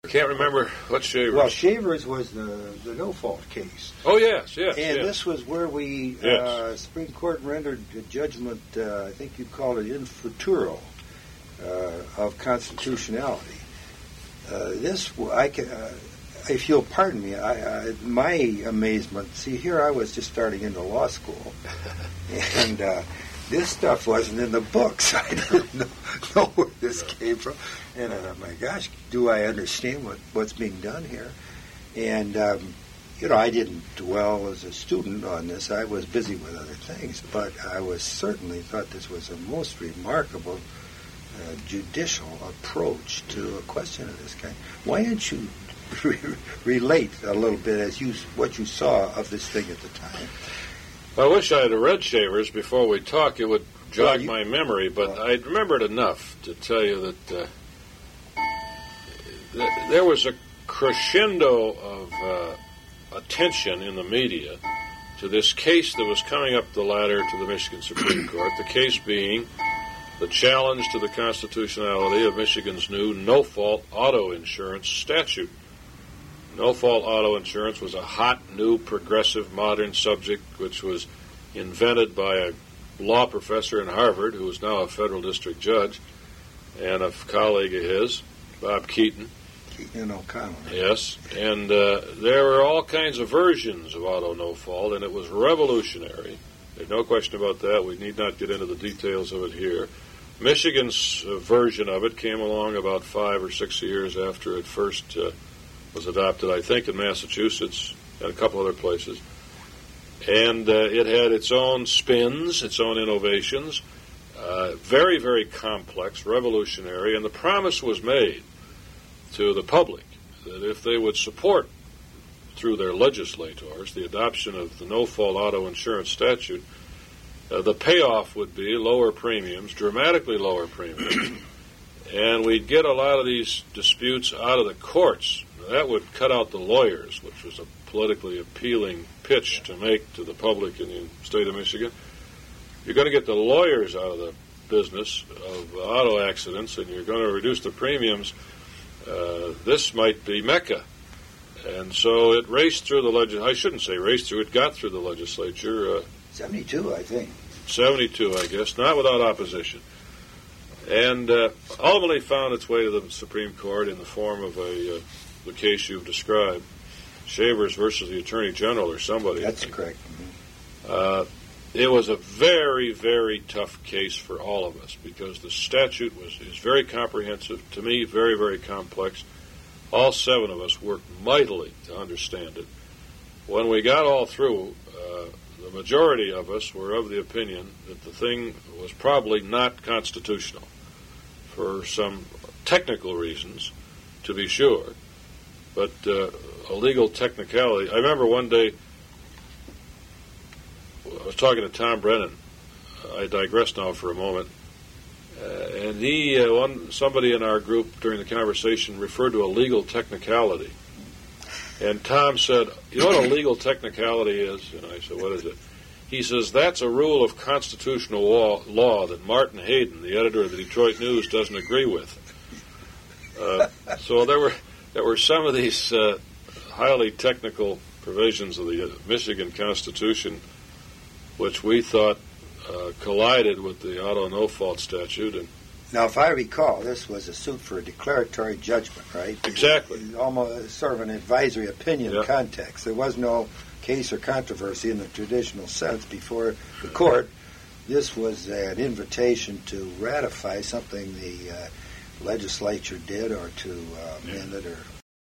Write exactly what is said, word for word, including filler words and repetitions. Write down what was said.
I can't remember what Shavers. Well, Shavers was the, the no-fault case. Oh, yes, yes. And yes. this was where we, yes. uh, Supreme Court rendered a judgment, uh, I think you called it in futuro, uh, of constitutionality. Uh, this, I can, uh, if you'll pardon me, I, I, my amazement, see, here I was just starting into law school, and uh, this stuff wasn't in the books. I didn't know, know where this came from. And I thought, my gosh, do I understand what, what's being done here? And, um, you know, I didn't dwell as a student on this. I was busy with other things. But I was certainly thought this was a most remarkable uh, judicial approach to a question of this kind. Why didn't you re- relate a little bit as you what you saw of this thing at the time? I wish I had read Shavers before we talk. It would jog well, you, my memory, but well, I remembered enough to tell you that uh, th- there was a crescendo of uh, attention in the media to this case that was coming up the ladder to the Michigan Supreme Court, the case being the challenge to the constitutionality of Michigan's new no-fault auto insurance statute. No-fault auto insurance was a hot, new, progressive, modern subject which was invented by a law professor in Harvard who is now a federal district judge and a colleague of his, Bob Keaton. Keaton O'Connell. Yes, and uh, there were all kinds of versions of auto no-fault, and it was revolutionary. There's no question about that. We need not get into the details of it here. Michigan's uh, version of it came along about five or six years after it first uh, was adopted, I think, in Massachusetts and a couple other places. And uh, it had its own spins, its own innovations, uh, very, very complex, revolutionary, and the promise was made to the public that if they would support, through their legislators, the adoption of the no-fault auto insurance statute, uh, the payoff would be lower premiums, dramatically lower premiums, and we'd get a lot of these disputes out of the courts. That would cut out the lawyers, which was a politically appealing pitch to make to the public in the state of Michigan. You're going to get the lawyers out of the business of auto accidents, and you're going to reduce the premiums. Uh, this might be Mecca. And so it raced through the legislature. I shouldn't say raced through. It got through the legislature. Uh, seventy-two, I think. seventy-two, I guess, not without opposition. And uh, ultimately found its way to the Supreme Court in the form of a... Uh, the case you've described, Shavers versus the Attorney General or somebody. That's correct. Mm-hmm. Uh, it was a very, very tough case for all of us because the statute was is very comprehensive, to me very, very complex. All seven of us worked mightily to understand it. When we got all through, uh, the majority of us were of the opinion that the thing was probably not constitutional for some technical reasons, to be sure. But uh, a legal technicality. I remember one day I was talking to Tom Brennan. I digress now for a moment. Uh, and he, uh, one, somebody in our group during the conversation referred to a legal technicality. And Tom said, "You know what a legal technicality is?" And I said, "What is it?" He says, "That's a rule of constitutional law, law that Martin Hayden, the editor of the Detroit News, doesn't agree with." Uh, so there were... There were some of these uh, highly technical provisions of the Michigan Constitution which we thought uh, collided with the auto no-fault statute. And now, if I recall, this was a suit for a declaratory judgment, right? Exactly. Almost sort of an advisory opinion yep. context. There was no case or controversy in the traditional sense before the court. This was an invitation to ratify something the... Uh, legislature did or to uh, amend it or